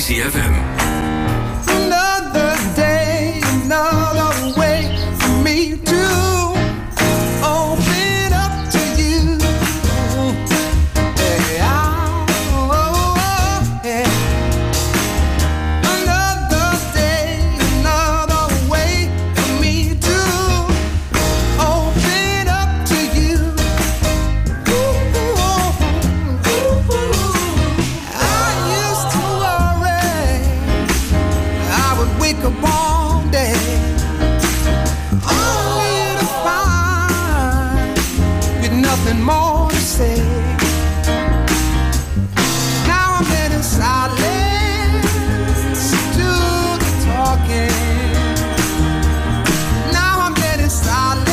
Easy FM. Another day, another way for me to open up to you. Yeah, yeah. Another day, another way for me to open up to you. I used to worry I would wake up one day only to find with nothing more to say. Now I'm in silence to the talking. Now I'm in silence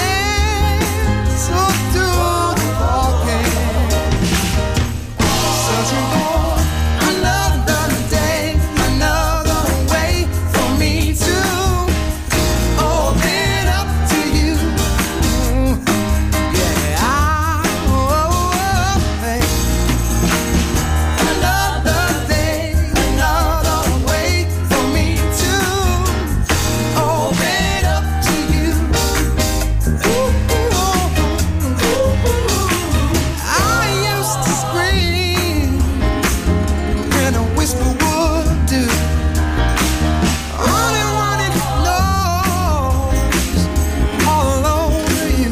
to the walking. Searching for another day, another way for me to open up to you. Yeah, hey. Another day, another way for me to open up to you. I used to scream and a whisper would do. Only wanted knows all over you.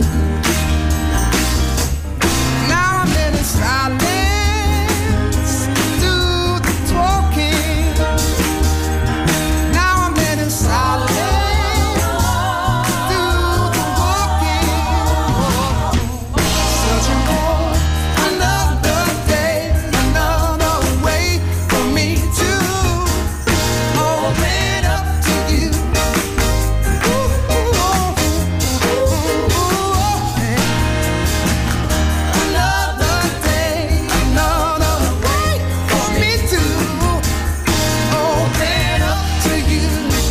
Now I'm in silence, do the talking. Now I'm in silence, do the walking. Searching for another day, another way for me to open up to you. Another day, another way for me to open up to you.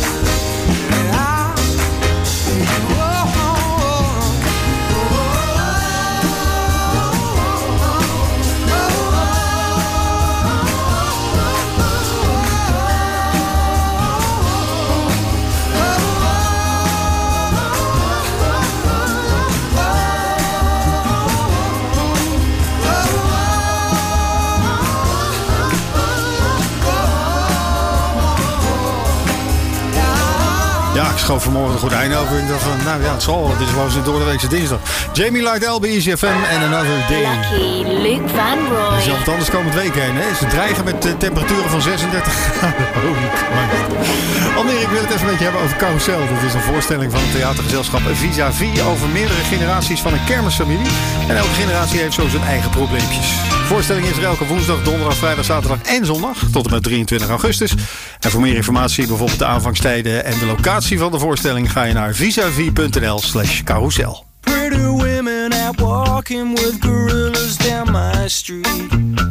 Ja, ik schoof vanmorgen een gordijn over en dacht van, nou ja, het zal wel. Het is gewoon zo'n doordeweekse dinsdag. Jamie Lydell bij Easy FM en Another Day. Lucky Luke Van Het is Roy. wat anders komend week heen, hè? Ze dreigen met temperaturen van 36 graden. Almere, ik wil het even met je hebben over Carousel. Dat is een voorstelling van het theatergezelschap Vis-à-vis over meerdere generaties van een kermisfamilie. En elke generatie heeft zo zijn eigen probleempjes. De voorstelling is er elke woensdag, donderdag, vrijdag, zaterdag en zondag tot en met 23 augustus. En voor meer informatie, bijvoorbeeld de aanvangstijden en de locatie van de voorstelling, ga je naar visavie.nl/carousel. Pretty women out walking with gorillas down my street.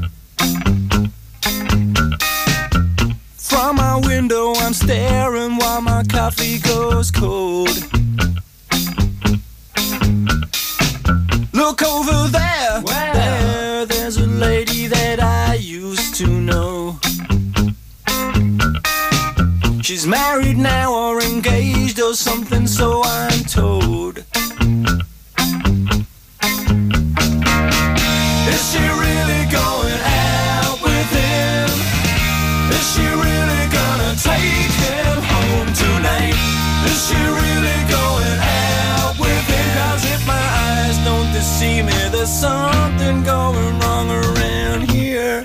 From my window I'm staring while my coffee goes cold. Look over there, there's a lady that I used to know. She's married now or engaged or something, so I'm told. Is she really going out with him? Is she really gonna take him home tonight? Is she really going out with him? 'Cause if my eyes don't deceive me, there's something going wrong around here.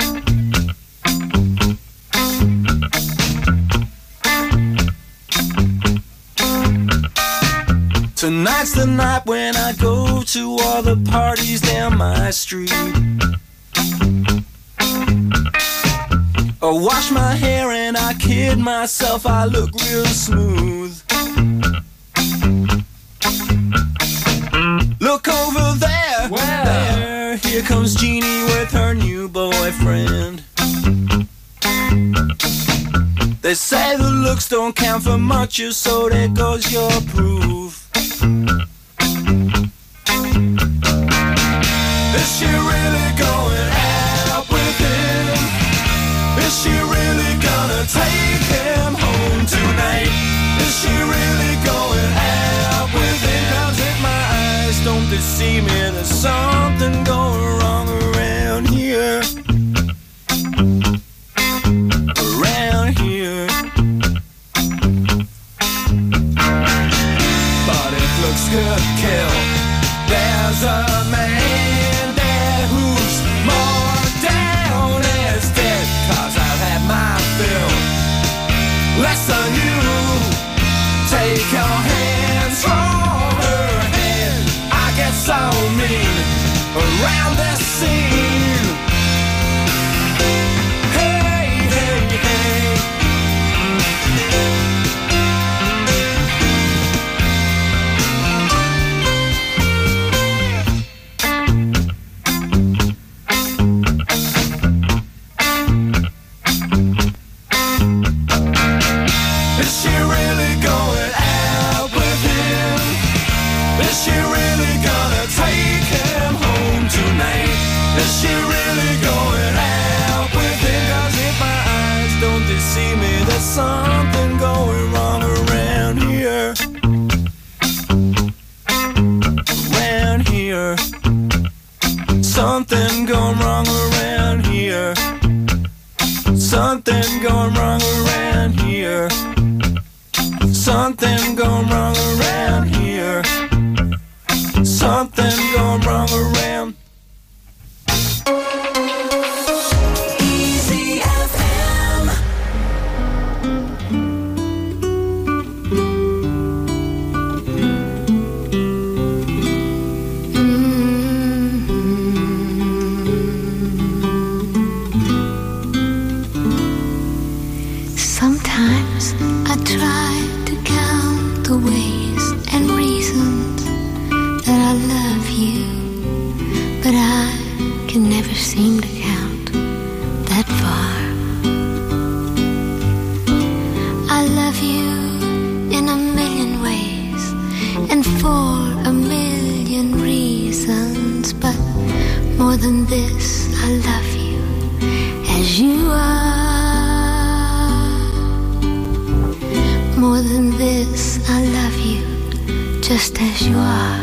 Tonight's the night when I go to all the parties down my street. I wash my hair and I kid myself, I look real smooth. Look over there, there, here comes Jeannie with her new boyfriend. They say the looks don't count for much, so there goes your proof. Is she really going out with him? Is she really gonna take looks could kill. There's a man there who's more down as dead, 'cause I've had my fill. Less than you, take your hands from her head. I get so mean around this scene. Hey, hey, hey. Is she really going out with him? Is she really gonna take him home tonight? Is she really going out with him? 'Cause if my eyes don't deceive me, there's something going wrong around here. Around here. Something going wrong around here. Something going wrong around here. Something going wrong around here. Something going wrong around. Easy FM. Sometimes I try to count the ways and reasons that I love you, but I can never seem to count that far. I love you in a million ways and for a million reasons, but more than this, I love you as you are. More than this, I love you just as you are.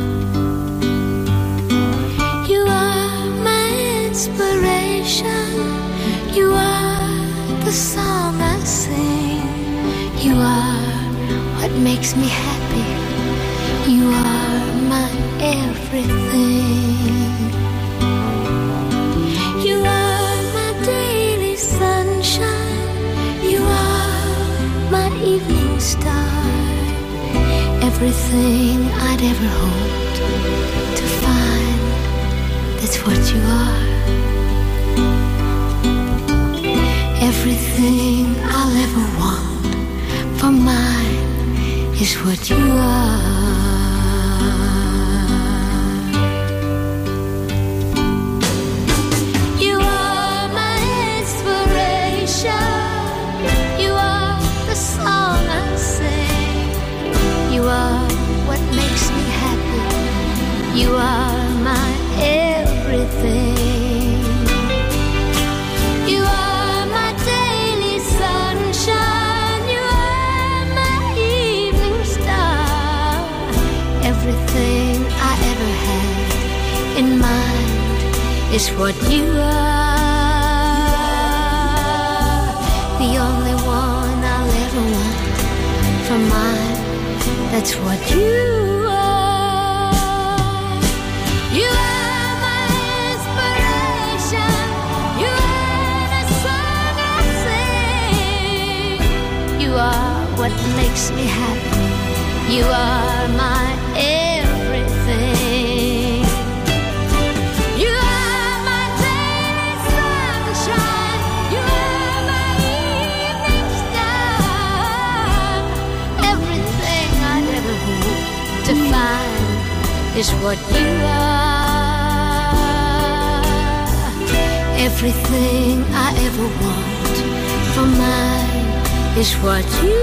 You are my inspiration. You are the song I sing. You are what makes me happy. You are my everything. You are my daily sunshine. You are my evening star. Everything I'd ever hoped to find, that's what you are. Everything I'll ever want for mine is what you are. You are my inspiration. You are the song I sing. You are what makes me happy. You are my everything. You are my daily sunshine. You are my evening star. Everything I ever had in mind is what you are. The only one I'll ever want for mine, that's what you are. You are my inspiration. You are the song I sing. You are what makes me happy. You are my everything. You are my daily sunshine. You are my evening star. Everything I'd ever hope to find is what you are. Everything I ever want for mine is what you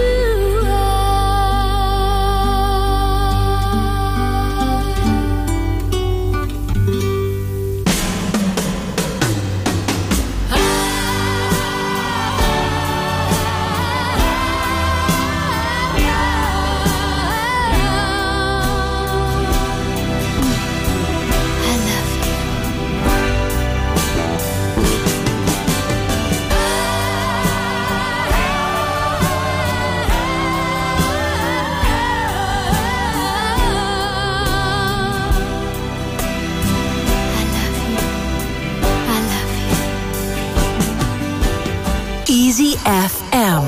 ZFM.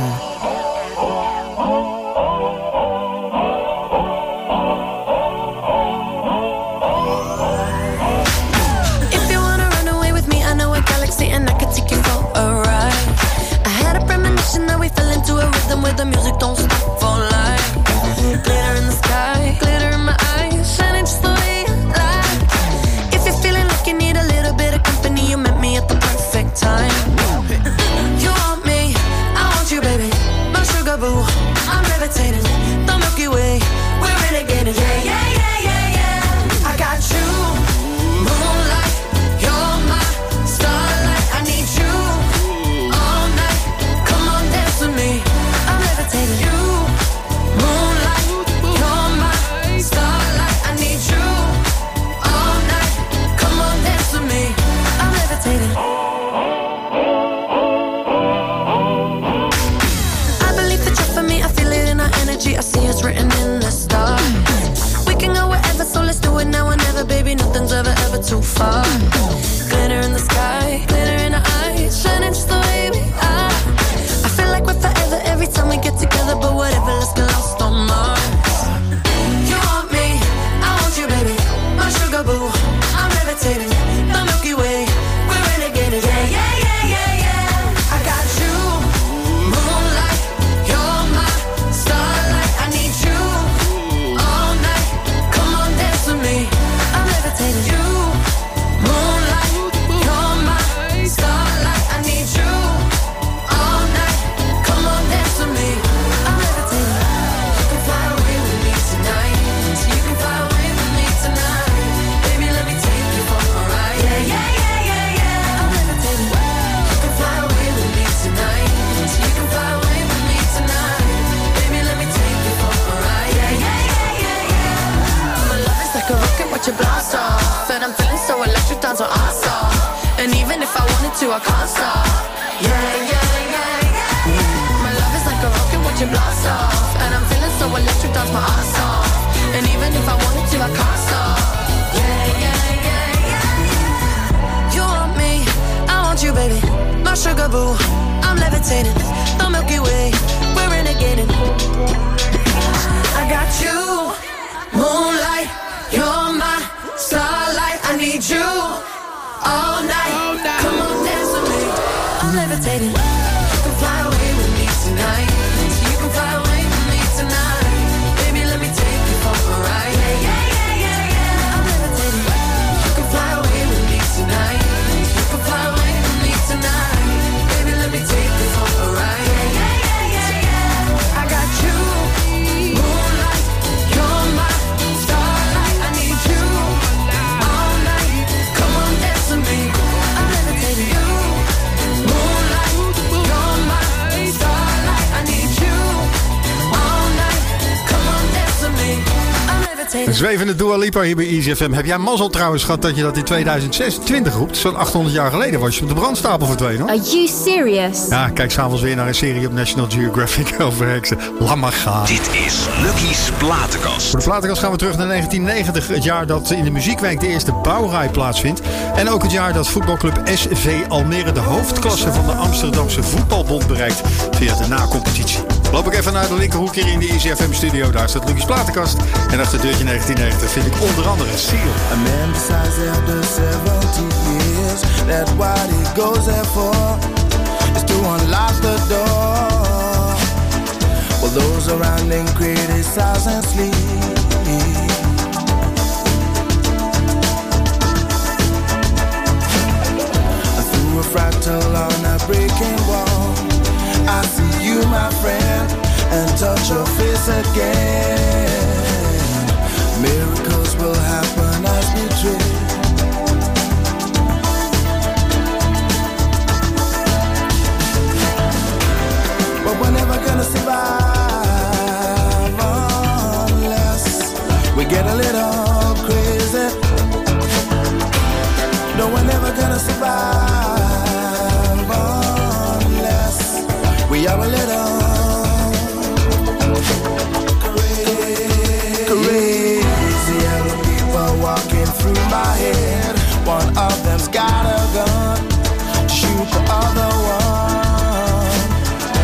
If you wanna run away with me, I know a galaxy and I could take you for a ride. I had a premonition that we fell into a rhythm where the music don't stop for life. Glitter in the sky, glitter in my eyes, shining just the way you like. If you're feeling like you need a little bit of company, you met me at the perfect time. You want me, I want you, baby. My sugar boo, I'm levitating. The Milky Way, we're renegading. Yeah, yeah, yeah, yeah, yeah. I got you, moonlight. You're my starlight. I need you all night. Come on, dance with me. I'm levitating. You, moonlight. You're my starlight. I need you all night. Come on, dance with me. I'm levitating. I see it's written in the stars. We can go wherever, so let's do it now or never, baby. Nothing's ever, ever too far. Glitter in the sky, glitter in our eyes, shining just the way we are. I feel like we're forever every time we get together, but whatever, let's get lost on Mars. You want me, I want you, baby. My sugar boo, I'm levitating. The Milky Way, we're renegading. Yeah, yeah, yeah, yeah, yeah. I got you, moonlight. You're my starlight. I need you all night. Come on, dance with me. I'm levitating. You, moonlight. You're my starlight. I need you all night. Come on, dance with me. I'm levitating. You can fly away with me tonight. So you can fly away with me tonight. Baby, let me take you for a ride. Yeah, yeah, yeah, yeah, yeah. I'm levitating. You can fly away with me tonight. So you can fly away with me tonight. Baby, let me take you for a ride. Yeah, yeah, yeah, yeah, yeah. My love is like a rocket, watch it blast off. And I'm feeling so electric, dance on our song. And even if I wanted to, I can't stop. Yeah, yeah, yeah, yeah. My love is like a rocket, watch it blast off. And I'm feeling so electric, dance my ass off. And even if I wanted to, I can't stop. Yeah, yeah, yeah, yeah. You want me, I want you, baby. My sugar boo, I'm levitating. The Milky Way, we're renegading. I got you, moonlight. You're my starlight. I need you all night. Come on, dance with me. I'm levitating. You can fly away with me tonight. So you can fly away with me tonight. Baby, let me take you for a ride. Yeah, yeah, yeah, yeah, yeah. I'm levitating. You can fly away with me tonight. You can fly away with me tonight. Baby, let me take you for a ride. Yeah, yeah, yeah, yeah, yeah. I got you, moonlight. You're my starlight. I need you all night. Come on, dance with me. I'm levitating. You, moonlight. You're my starlight. I need you all night. Come on, dance with me. I'm levitating. Zwevende Dua Lipa hier bij Easy FM. Heb jij mazzel trouwens gehad dat je dat in 2026 roept? Zo'n 800 jaar geleden was je op de brandstapel verdwenen, hoor. Are you serious? Ja, kijk s'avonds weer naar een serie op National Geographic over heksen. Laat maar gaan. Dit is Lucky's Platenkast. Voor de platenkast gaan we terug naar 1990. Het jaar dat in de Muziekweek de eerste bouwrij plaatsvindt. En ook het jaar dat voetbalclub SV Almere de hoofdklasse van de Amsterdamse Voetbalbond bereikt via de na-competitie. Loop ik even naar de linkerhoek hier in de Easy FM studio. Daar staat Lucky's Platenkast. En achter deurtje 1990 vind ik onder andere Seal. A man decides after 70 years that what he goes there for is to unlock the door. Well, those around him criticize and sleep. Through a fractal on a breaking wall, I see you, my friend, and touch your face again. Miracles will happen as we dream. But we're never gonna survive unless we get a little crazy. No, we're never gonna survive unless we are a little crazy. Yellow people walking through my head. One of them's got a gun, shoot the other one.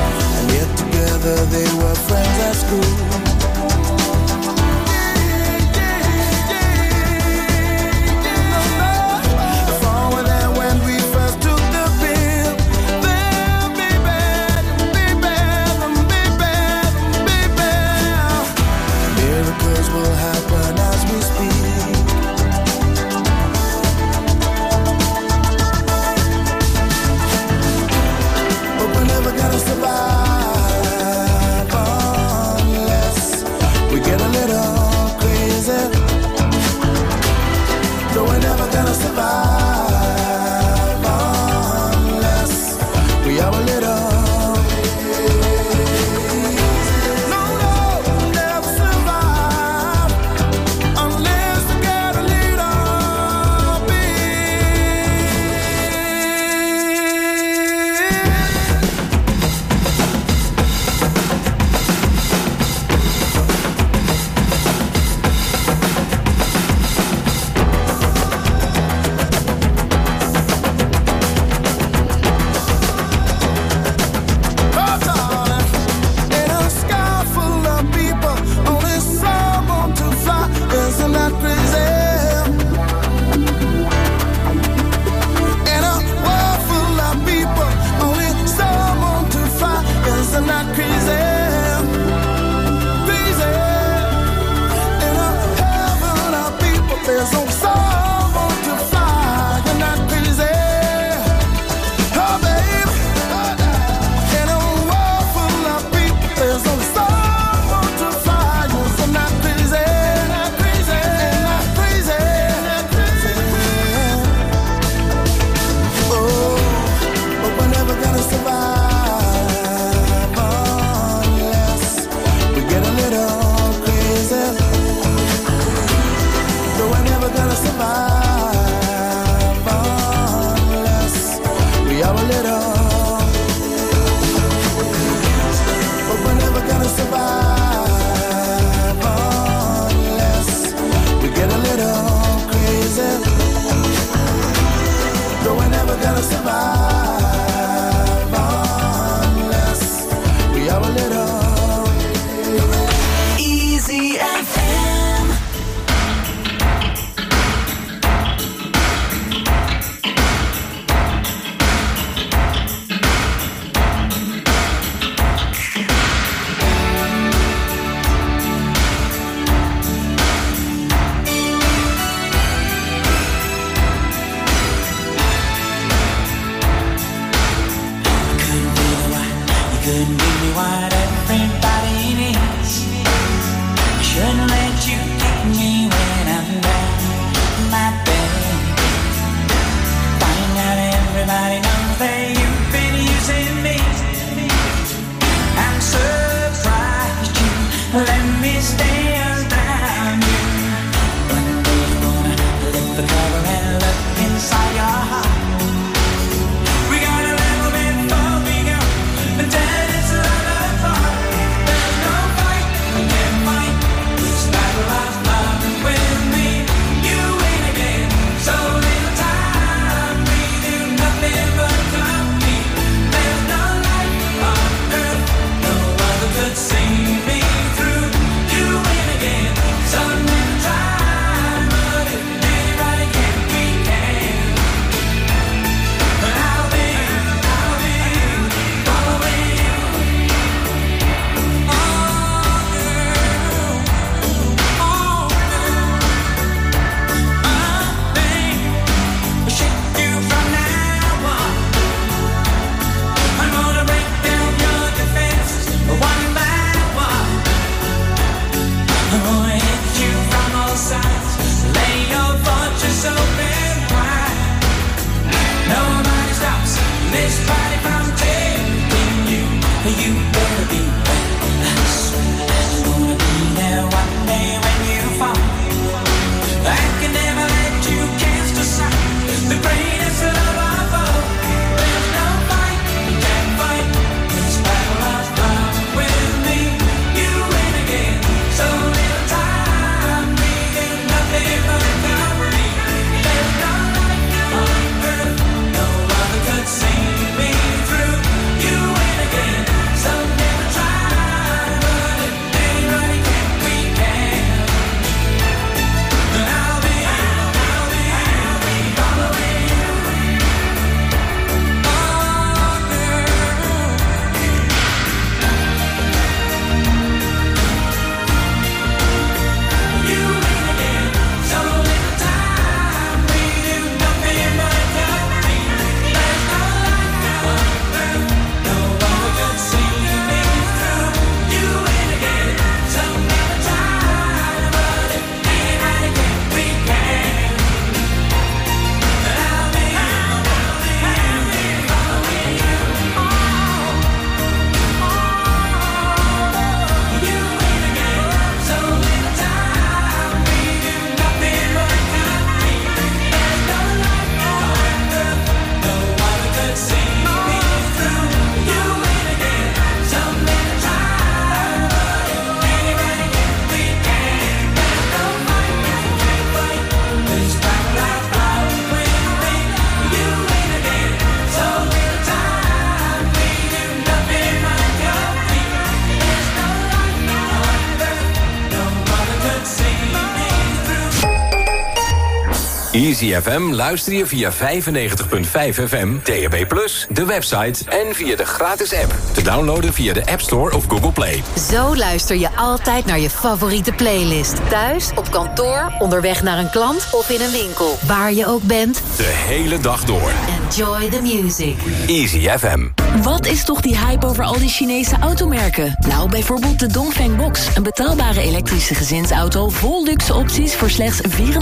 Easy FM luister je via 95.5 FM, DAB+, de website en via de gratis app. Te downloaden via de App Store of Google Play. Zo luister je altijd naar je favoriete playlist. Thuis, op kantoor, onderweg naar een klant of in een winkel. Waar je ook bent. De hele dag door. Enjoy the music. Easy FM. Wat is toch die hype over al die Chinese automerken? Nou, bijvoorbeeld de Dongfeng Box. Een betaalbare elektrische gezinsauto vol luxe opties voor slechts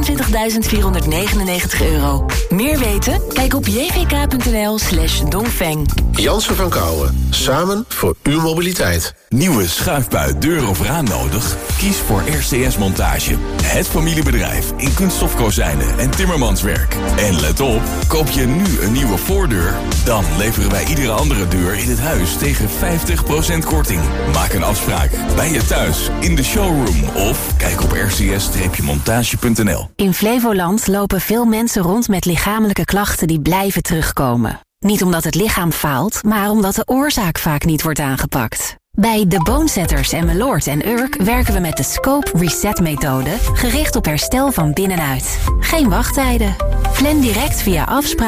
€24.499. Meer weten? Kijk op jvk.nl/Dongfeng. Jansen van Kouwen. Samen voor uw mobiliteit. Nieuwe schuifbui, deur of raam nodig? Kies voor RCS Montage. Het familiebedrijf in kunststofkozijnen en timmermanswerk. En let op, koop je nu een nieuwe voordeur? Dan leveren wij iedere andere deur in het huis tegen 50% korting. Maak een afspraak bij je thuis, in de showroom of kijk op rcs-montage.nl. In Flevoland lopen veel mensen rond met lichamelijke klachten die blijven terugkomen. Niet omdat het lichaam faalt, maar omdat de oorzaak vaak niet wordt aangepakt. Bij The Bonesetters en Meloord en Urk werken we met de Scope Reset-methode, gericht op herstel van binnenuit. Geen wachttijden. Plan direct via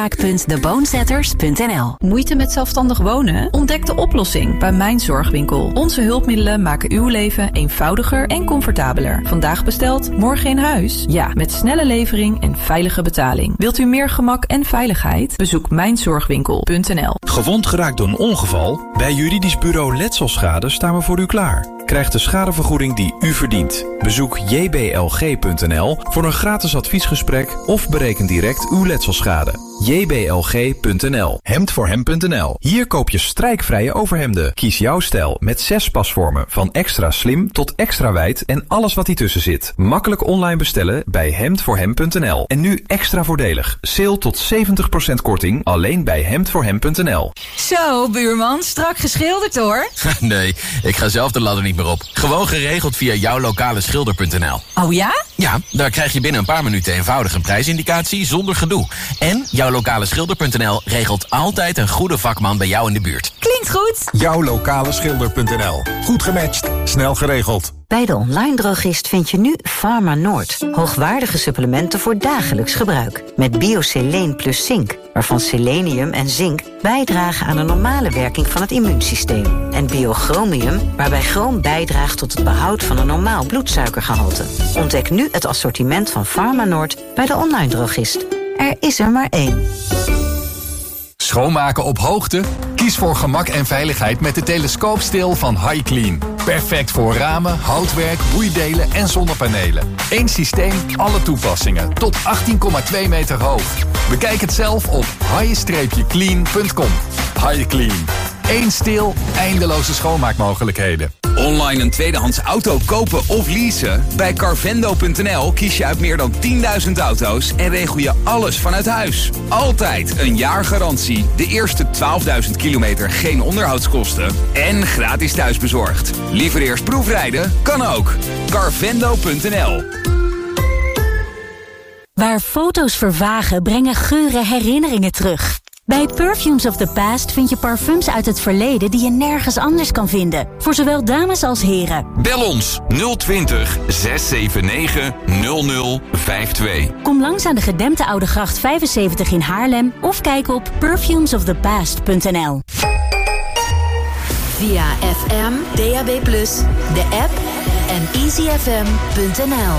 afspraak.thebonesetters.nl. Moeite met zelfstandig wonen? Ontdek de oplossing bij Mijn Zorgwinkel. Onze hulpmiddelen maken uw leven eenvoudiger en comfortabeler. Vandaag besteld, morgen in huis? Ja, met snelle levering en veilige betaling. Wilt u meer gemak en veiligheid? Bezoek mijnzorgwinkel.nl. Gewond geraakt door een ongeval? Bij juridisch bureau Letselschade staan we voor u klaar. Krijg de schadevergoeding die u verdient. Bezoek jblg.nl voor een gratis adviesgesprek of bereken direct uw letselschade. jblg.nl. Hemdvoorhem.nl. Hier koop je strijkvrije overhemden. Kies jouw stijl met 6 pasvormen, van extra slim tot extra wijd en alles wat tussen zit. Makkelijk online bestellen bij hemdvoorhem.nl. En nu extra voordelig. Sale tot 70% korting alleen bij hemdvoorhem.nl. Zo, buurman, strak geschilderd hoor. Nee, ik ga zelf de ladder niet meer op. Gewoon geregeld via jouwlokaleschilder.nl. Oh ja? Ja, daar krijg je binnen een paar minuten eenvoudig een prijsindicatie zonder gedoe. En jouwlokaleschilder.nl regelt altijd een goede vakman bij jou in de buurt. Klinkt goed. Jouwlokaleschilder.nl. Goed gematcht, snel geregeld. Bij de online drogist vind je nu Pharma Noord. Hoogwaardige supplementen voor dagelijks gebruik. Met BioSeleen plus zink, waarvan selenium en zink bijdragen aan de normale werking van het immuunsysteem. En Biochromium, waarbij chroom bijdraagt tot het behoud van een normaal bloedsuikergehalte. Ontdek nu het assortiment van Pharma Noord bij de online drogist. Er is er maar één. Schoonmaken op hoogte? Kies voor gemak en veiligheid met de telescoopsteel van HiClean. Perfect voor ramen, houtwerk, boeidelen en zonnepanelen. Eén systeem, alle toepassingen. Tot 18,2 meter hoog. Bekijk het zelf op high-clean.com. HiClean. Eén steel, eindeloze schoonmaakmogelijkheden. Online een tweedehands auto kopen of leasen? Bij Carvendo.nl kies je uit meer dan 10.000 auto's en regel je alles vanuit huis. Altijd een jaar garantie, de eerste 12.000 kilometer geen onderhoudskosten en gratis thuisbezorgd. Liever eerst proefrijden? Kan ook. Carvendo.nl. Waar foto's vervagen, brengen geuren herinneringen terug. Bij Perfumes of the Past vind je parfums uit het verleden die je nergens anders kan vinden. Voor zowel dames als heren. Bel ons 020 679 0052. Kom langs aan de gedempte Oude Gracht 75 in Haarlem of kijk op perfumesofthepast.nl. Via FM, DAB+, de app en easyfm.nl.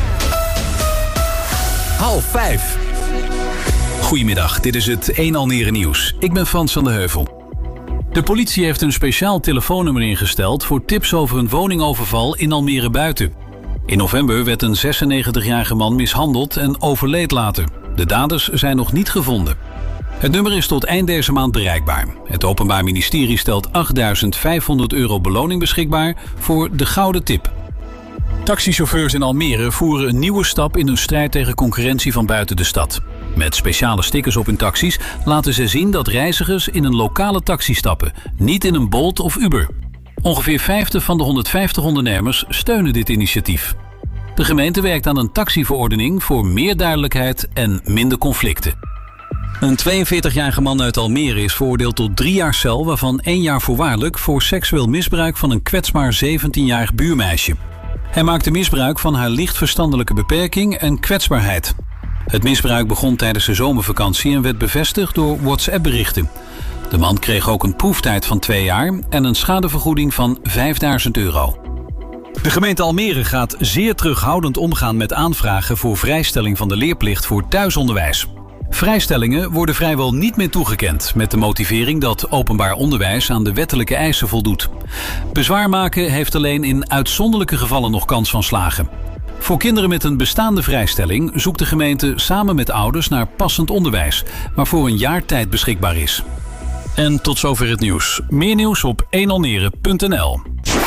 4:30. Goedemiddag, dit is het 1 Almere Nieuws. Ik ben Frans van de Heuvel. De politie heeft een speciaal telefoonnummer ingesteld voor tips over een woningoverval in Almere Buiten. In november werd een 96-jarige man mishandeld en overleed later. De daders zijn nog niet gevonden. Het nummer is tot eind deze maand bereikbaar. Het Openbaar Ministerie stelt €8.500 beloning beschikbaar voor de gouden tip. Taxichauffeurs in Almere voeren een nieuwe stap in hun strijd tegen concurrentie van buiten de stad. Met speciale stickers op hun taxis laten ze zien dat reizigers in een lokale taxi stappen, niet in een Bolt of Uber. Ongeveer 50 van de 150 ondernemers steunen dit initiatief. De gemeente werkt aan een taxiverordening voor meer duidelijkheid en minder conflicten. Een 42-jarige man uit Almere is veroordeeld tot 3 jaar cel, waarvan 1 jaar voorwaardelijk voor seksueel misbruik van een kwetsbaar 17-jarig buurmeisje. Hij maakte misbruik van haar licht verstandelijke beperking en kwetsbaarheid. Het misbruik begon tijdens de zomervakantie en werd bevestigd door WhatsApp-berichten. De man kreeg ook een proeftijd van 2 jaar en een schadevergoeding van €5.000. De gemeente Almere gaat zeer terughoudend omgaan met aanvragen voor vrijstelling van de leerplicht voor thuisonderwijs. Vrijstellingen worden vrijwel niet meer toegekend, met de motivering dat openbaar onderwijs aan de wettelijke eisen voldoet. Bezwaar maken heeft alleen in uitzonderlijke gevallen nog kans van slagen. Voor kinderen met een bestaande vrijstelling zoekt de gemeente samen met ouders naar passend onderwijs, waarvoor een jaar tijd beschikbaar is. En tot zover het nieuws. Meer nieuws op 1almere.nl.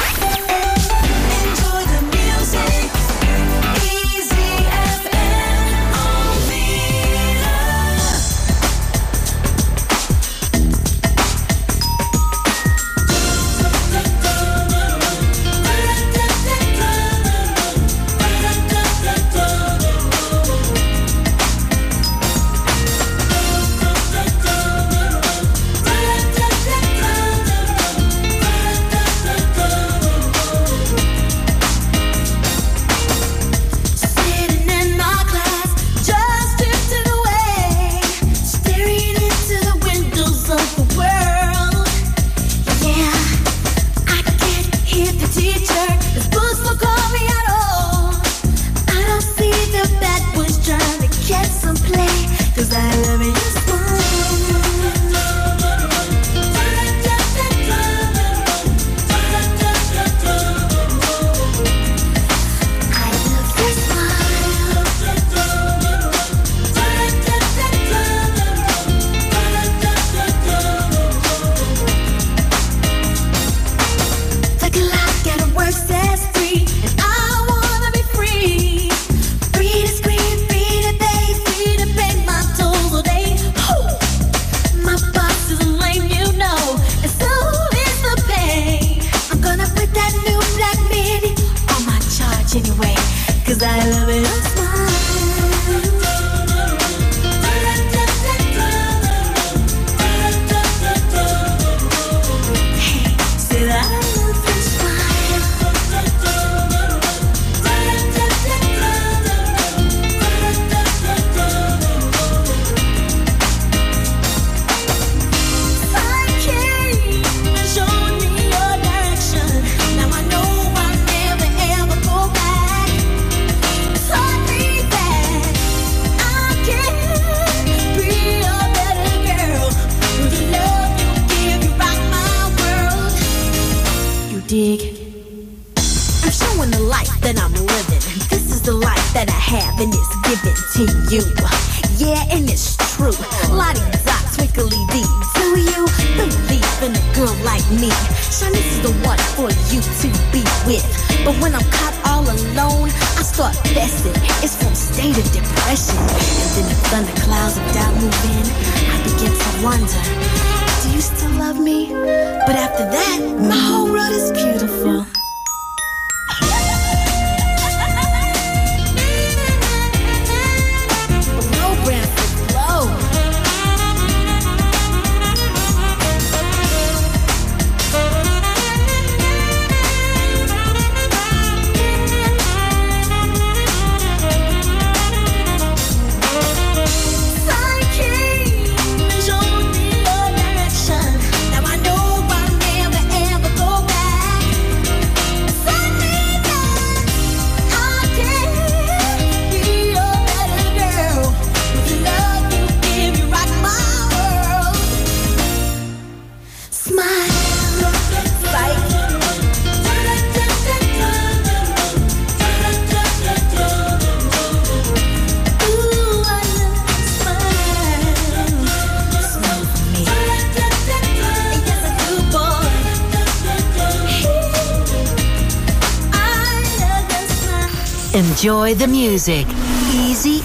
Enjoy the music. Easy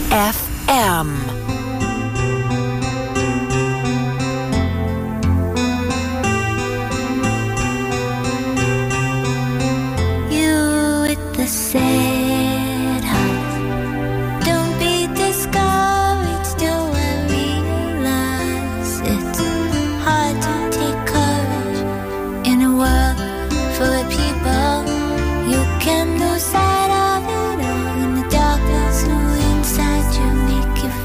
FM. You with the sad heart. Don't be discouraged, don't realize it's hard to take courage in a world full of people you can lose sight of it all. In the darkness, who inside you make you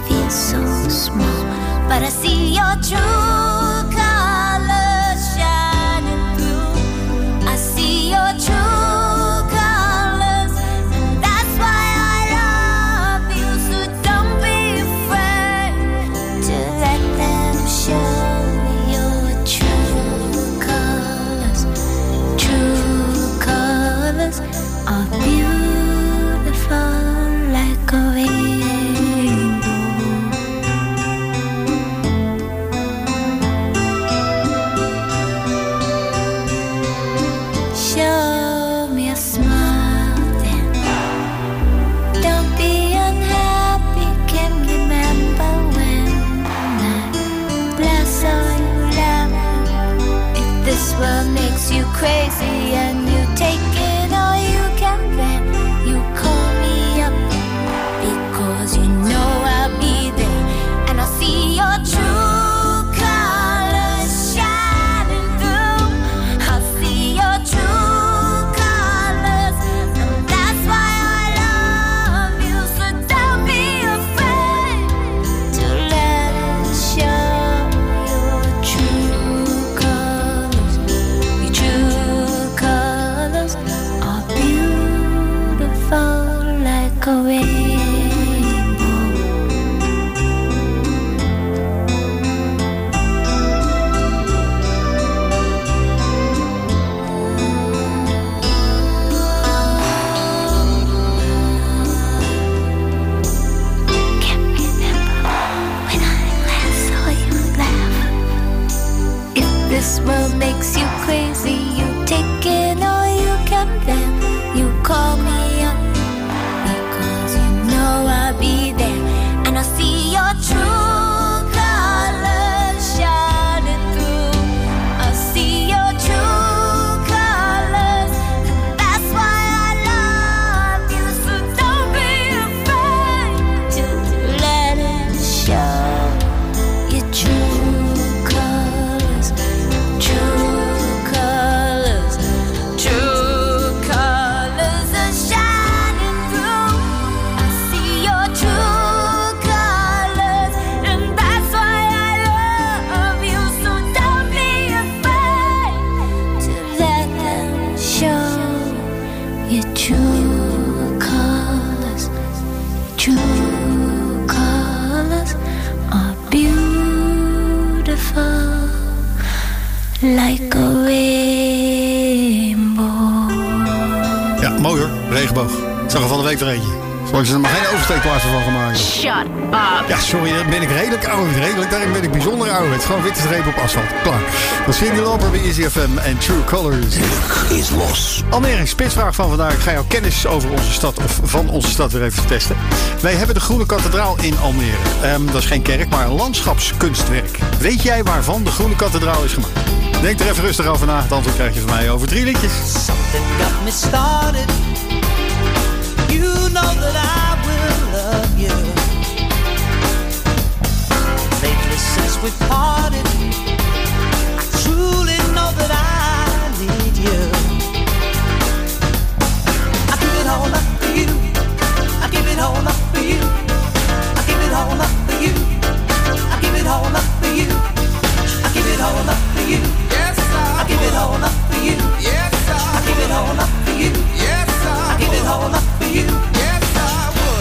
but I see your true colors shining through. I see your true colors, and that's why I love you. So don't be afraid to let them show your true colors. True colors are beautiful like a rainbow. Show me a smile then. Don't be unhappy, can remember when I last saw you laugh. If this world makes you crazy and you take it all you can bear, you call me up because you know I'll be there, and I'll see your true colors shining through. I'll see your true colors, and that's why I love you. So don't be afraid to let it show your true colors. Your true colors are beautiful like a rainbow. Can't remember when I last saw you laugh. If this world makes you crazy, you take it all you can bear. You call me up because you know I'll be there, and I'll see your true colors shining through. I'll see your true colors, and that's why I love you. So don't be afraid to let it show your true colors. True colors, true colors are shining through. I see your true colors, and that's why I love you. So don't be afraid to let them show your true colors. True colors are beautiful like a rainbow. Ja, mooi hoor. Regenboog. Ik zag er van de week er eentje. Zal ik ze er maar geen oversteekplaatsen van gaan maken? Shut up. Ja, sorry, dan ben ik redelijk oud. Daarin ben ik bijzonder oud. Het is gewoon witte streep op asfalt. Klaar. Dat is Cyndi Lauper bij Easy FM en True Colors. Is los. Almere, spitsvraag van vandaag. Ik ga jouw kennis over onze stad, of van onze stad, weer even testen. Wij hebben de Groene Kathedraal in Almere. Dat is geen kerk, maar een landschapskunstwerk. Weet jij waarvan de Groene Kathedraal is gemaakt? Denk er even rustig over na. Het antwoord krijg je van mij over 3 liedjes. Something got me started. You know that I will love you. Lately since we parted, I truly know that I need you. I give it all up for you. I give it all up for you. I give it all up for you. I give it all up for you. I give it all up for you. Yes, I give it all up for you. Yes, I give it all up for you. Yes, I give it all up for you. Yes, I will.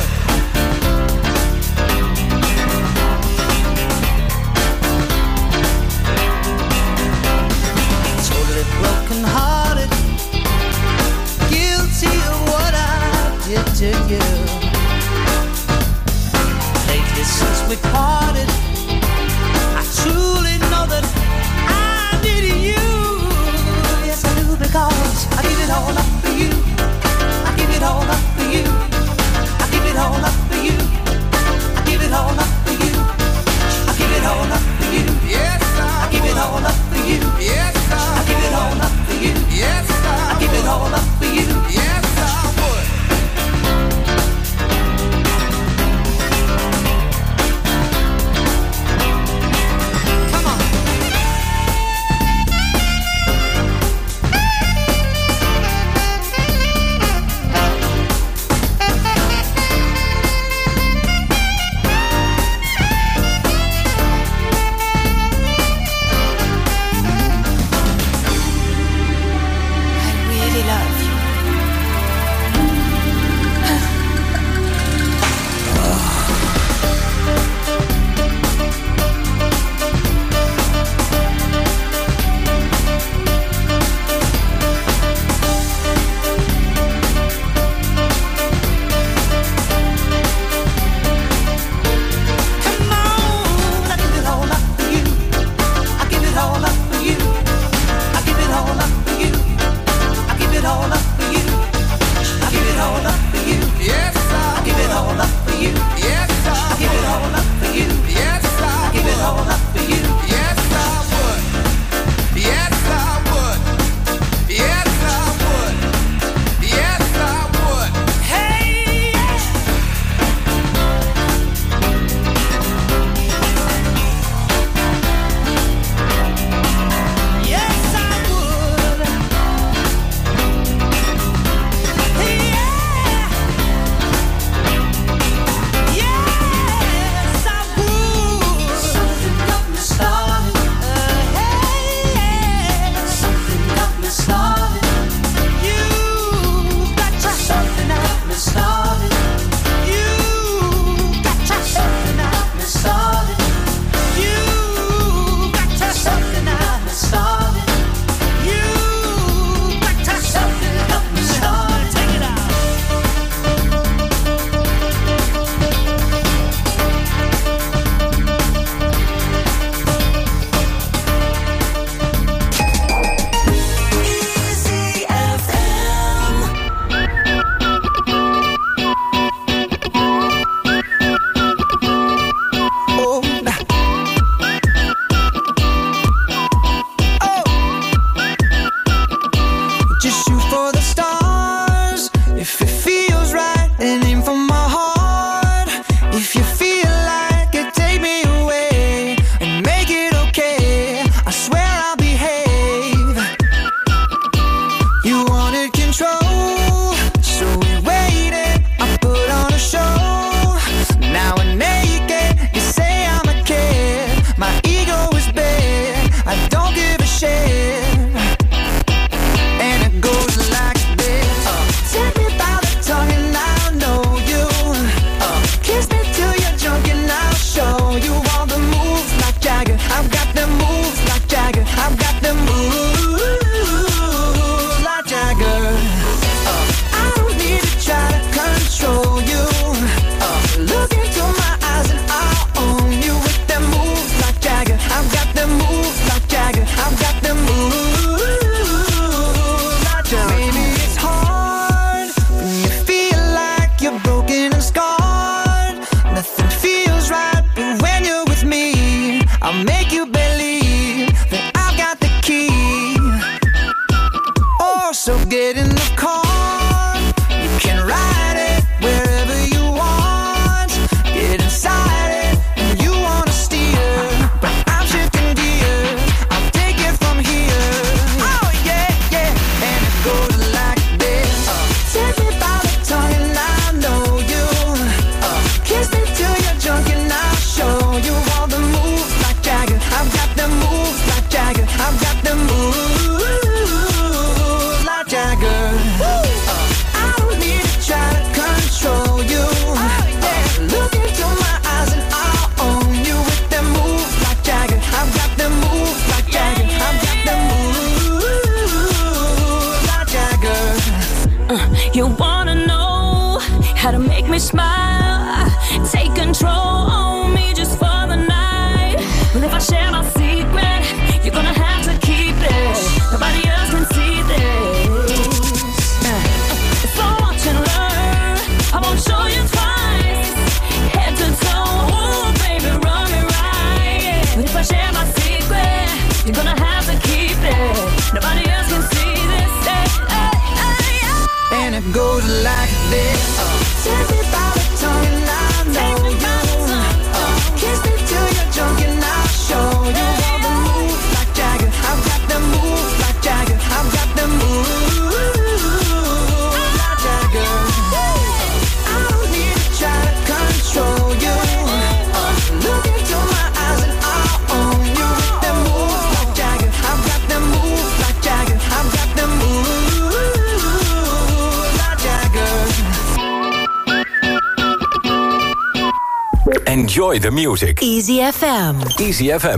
Enjoy the music. Easy FM. Easy FM.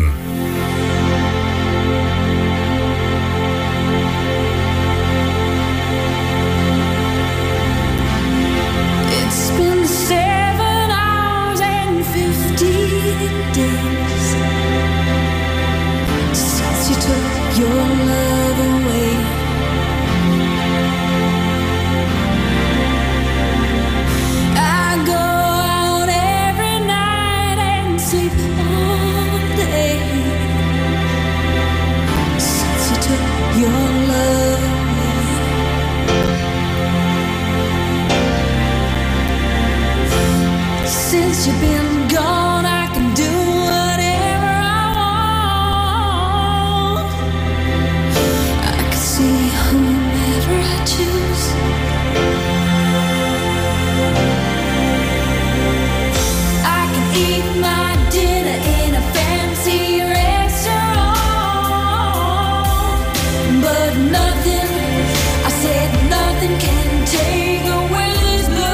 It's been 7 hours and 15 days since you took your love away. I go out every night and sleep all day since you took your love away. Since you've been gone, I can do whatever I want. I can see whomever I choose. I can eat my dinner in a fancy restaurant, but nothing, I said nothing can take away this blues.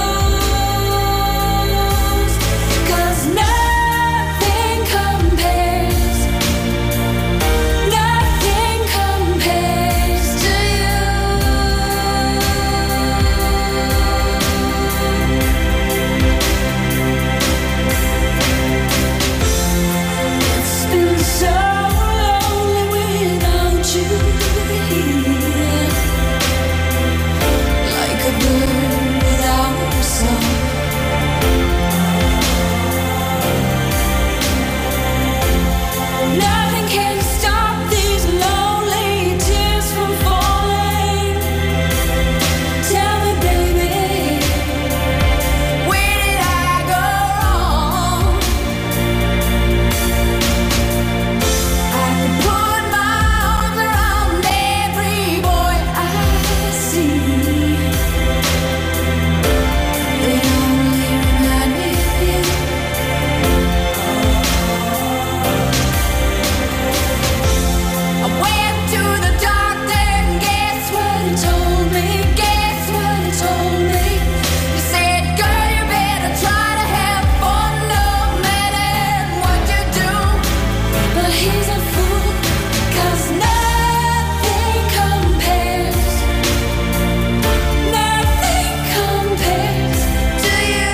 'Cause nothing compares, nothing compares to you. It's been so lonely without you here, like a bird without a song. Nothing can stop these lonely tears from falling. Tell me, baby, where did I go wrong? I could put my arms around every boy I see. They only remind me of you. I went to the doctor and guess what he told me? Guess what he told me? He said, girl, you better try to have fun no matter what you do. But he's a fool, 'cause nothing compares, nothing compares to you.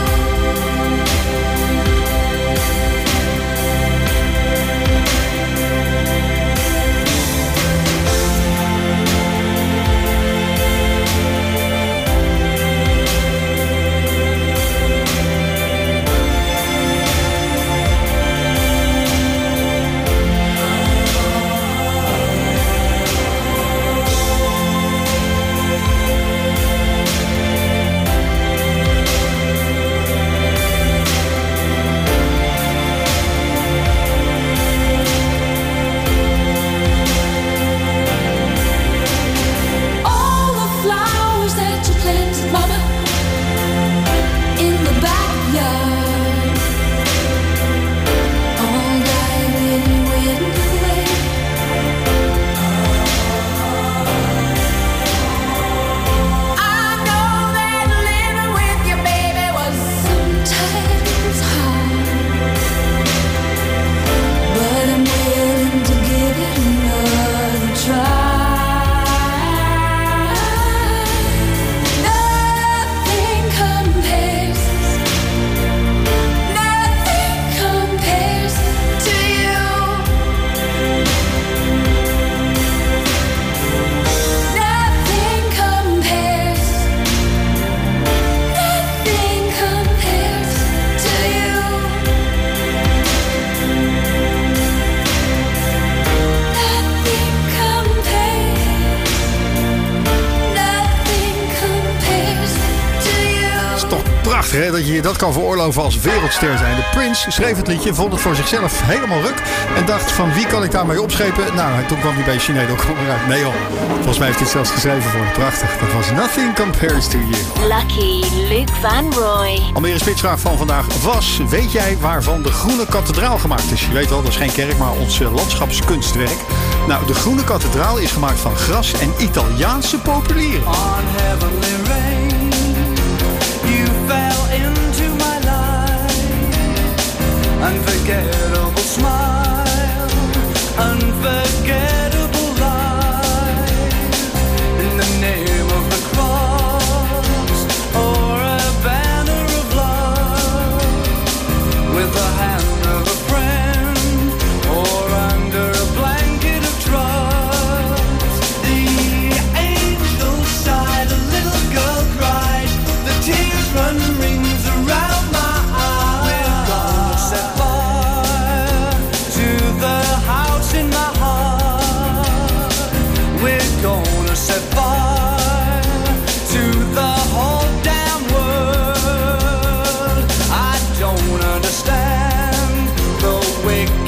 All the flowers that you planted, mama, in the backyard, all died in the wind away. I know that living with your baby was sometimes hard, but I'm willing to give it another try. Nothing compares, nothing compares to you. Nothing compares, nothing compares to you. Nothing compares, nothing compares to you. Het is toch prachtig hè, dat je je dat kan veroorloven als wereldster zijn. De Prince schreef het liedje, vond het voor zichzelf helemaal ruk. En dacht van wie kan ik daarmee opschepen? Nou, toen kwam hij bij Sinead O'Connor uit. Nee joh, volgens mij heeft hij het zelfs geschreven voor hem. Prachtig, dat was Nothing Compares to You. Lucky Luke Van Roy. Almere Spitsvraag van vandaag was: weet jij waarvan de Groene Kathedraal gemaakt is? Je weet wel, dat is geen kerk, maar ons landschapskunstwerk. Nou, de Groene Kathedraal is gemaakt van gras en Italiaanse populieren. On heavenly rain, you fell into my life.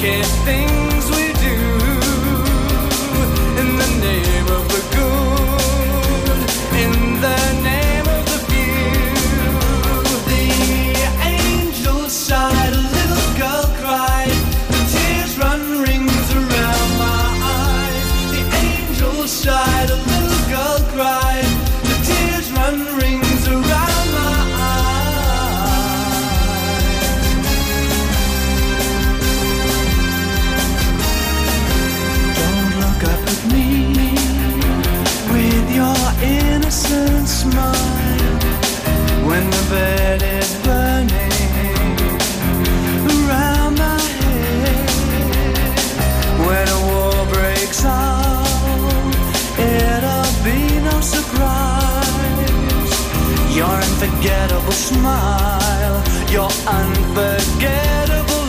wicked things we do in the name of the good, in the name of the few. The angel sighed, a little girl cried, the tears run rings around my eyes. The angel sighed, a little girl cried, the tears run rings around my your innocent smile when the bed is burning around my head. When a war breaks out, it'll be no surprise. Your unforgettable smile, your unforgettable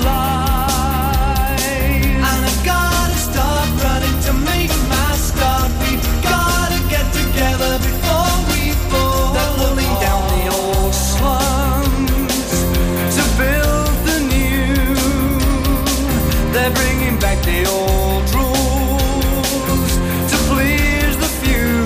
lies. And I've gotta stop running to make my start. We've gotta get together before we fall. They're pulling down the old slums to build the new. They're bringing back the old rules to please the few.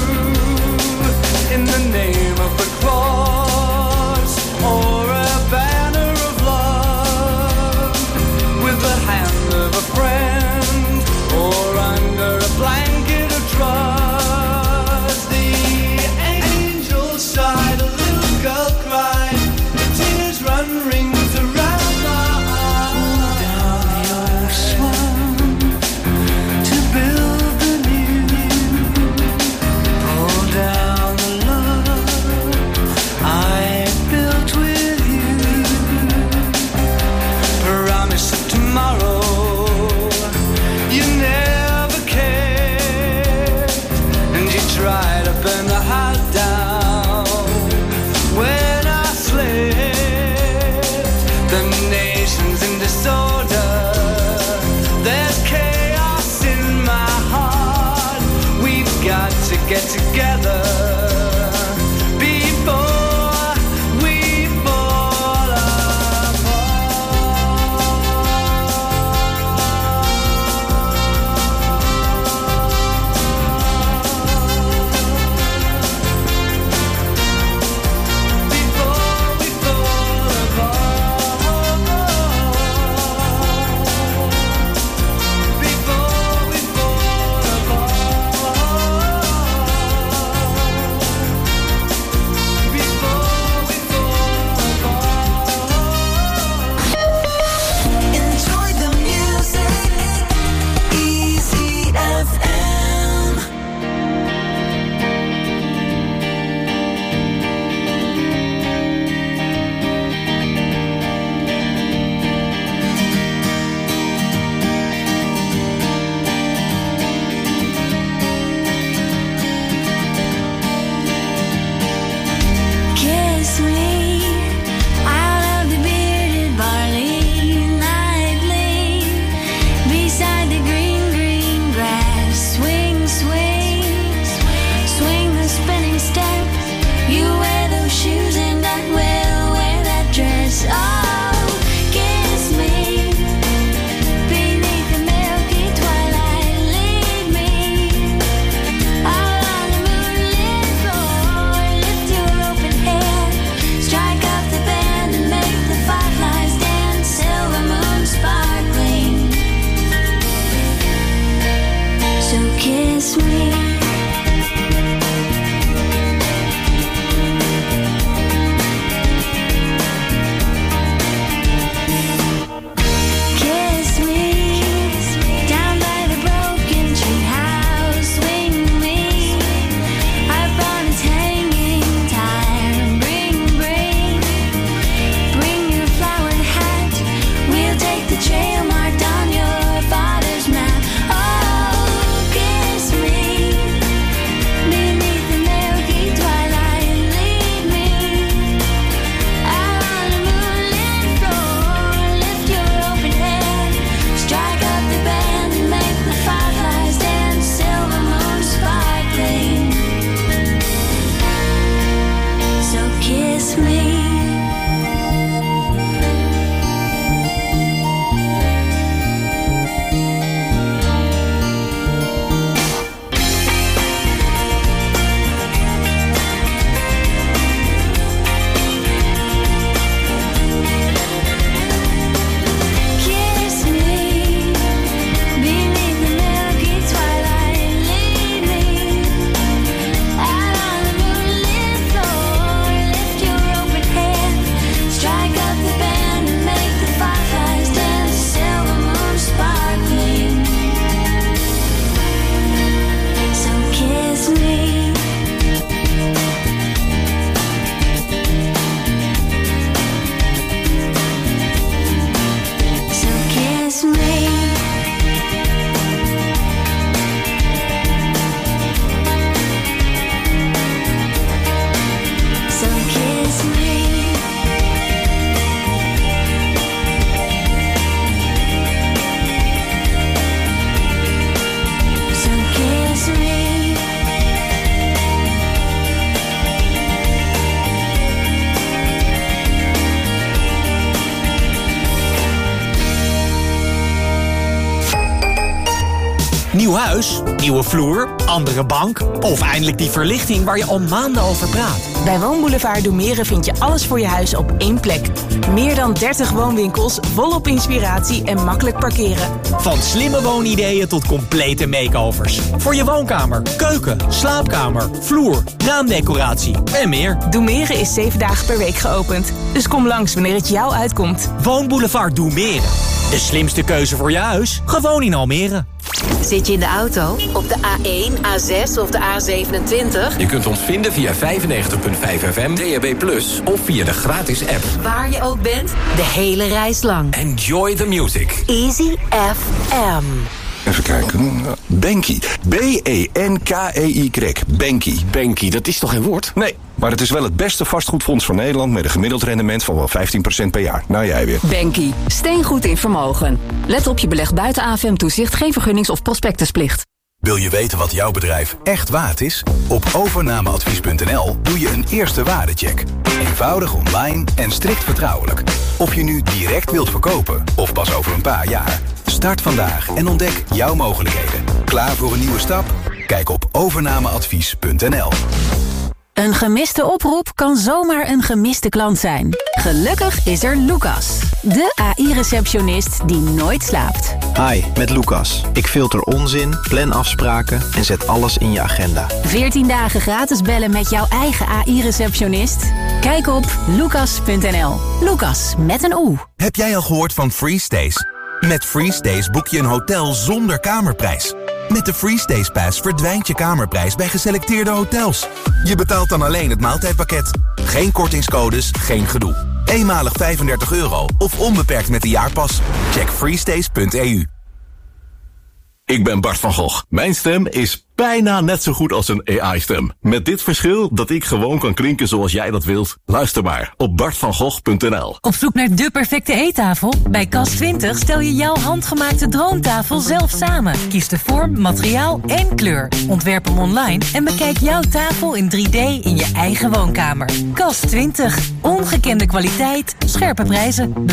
In the name of the cross or a banner of love, with the hand of a friend or under a blanket of trust. The angel sighed, a little girl cried, the tears run rings around my eyes. Down the old slum to build the new. Pull down the love I built with you. Promise of tomorrow you never cared, and you tried to burn the house down when I slept. The nation's in disorder, there's chaos in my heart. We've got to get together before we fall apart. Before we fall apart. Before we fall apart. Nieuw huis, nieuwe vloer, andere bank of eindelijk die verlichting waar je al maanden over praat. Bij Woonboulevard Doemeren vind je alles voor je huis op één plek. Meer dan 30 woonwinkels, volop inspiratie en makkelijk parkeren. Van slimme woonideeën tot complete makeovers. Voor je woonkamer, keuken, slaapkamer, vloer, raamdecoratie en meer. Doemeren is 7 dagen per week geopend. Dus kom langs wanneer het jou uitkomt. Woonboulevard Doemeren. De slimste keuze voor je huis, gewoon in Almere. Zit je in de auto, op de A1, A6 of de A27? Je kunt ons vinden via 95.5 FM, DAB+, of via de gratis app. Waar je ook bent, de hele reis lang. Enjoy the music. Easy FM. Even kijken. Banky. B-E-N-K-E-Y. Banky. Banky, dat is toch geen woord? Nee, maar het is wel het beste vastgoedfonds van Nederland met een gemiddeld rendement van wel 15% per jaar. Nou, jij weer. Banky. Steengoed in vermogen. Let op, je belegt buiten AFM-toezicht, geen vergunnings- of prospectusplicht. Wil je weten wat jouw bedrijf echt waard is? Op overnameadvies.nl doe je een eerste waardecheck. Eenvoudig online en strikt vertrouwelijk. Of je nu direct wilt verkopen of pas over een paar jaar. Start vandaag en ontdek jouw mogelijkheden. Klaar voor een nieuwe stap? Kijk op overnameadvies.nl. Een gemiste oproep kan zomaar een gemiste klant zijn. Gelukkig is er Lucas, de AI-receptionist die nooit slaapt. Hi, met Lucas. Ik filter onzin, plan afspraken en zet alles in je agenda. 14 dagen gratis bellen met jouw eigen AI-receptionist? Kijk op lucas.nl. Lucas, met een O. Heb jij al gehoord van FreeStays? Met FreeStays boek je een hotel zonder kamerprijs. Met de FreeStays Pass verdwijnt je kamerprijs bij geselecteerde hotels. Je betaalt dan alleen het maaltijdpakket. Geen kortingscodes, geen gedoe. Eenmalig €35 of onbeperkt met de jaarpas. Check freestays.eu. Ik ben Bart van Gogh. Mijn stem is bijna net zo goed als een AI-stem. Met dit verschil dat ik gewoon kan klinken zoals jij dat wilt. Luister maar op bartvangogh.nl. Op zoek naar de perfecte eettafel? Bij Cas20 stel je jouw handgemaakte droomtafel zelf samen. Kies de vorm, materiaal en kleur. Ontwerp hem online en bekijk jouw tafel in 3D in je eigen woonkamer. Cas20. Ongekende kwaliteit, scherpe prijzen.